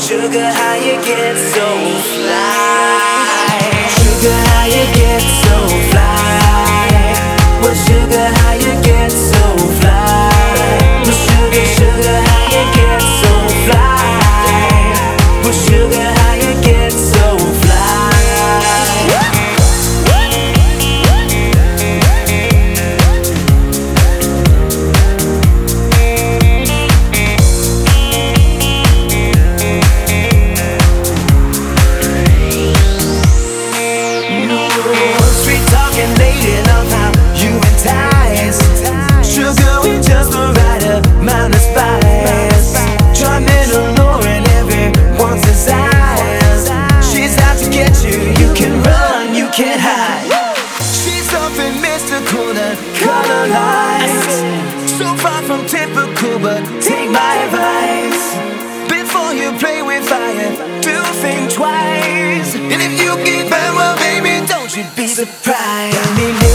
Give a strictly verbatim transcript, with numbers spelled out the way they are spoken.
Sugar, how you get so fly? Sugar, how you get so fly? Well, sugar, how you get so fly? Well, sugar, sugar, how you get so fly? Well, sugar, how you get so fly? Can't hide. She's something mystical that color lights. So far from typical, but take my advice. Before you play with fire, do think twice. And if you get burned, well baby, don't you be surprised. Got me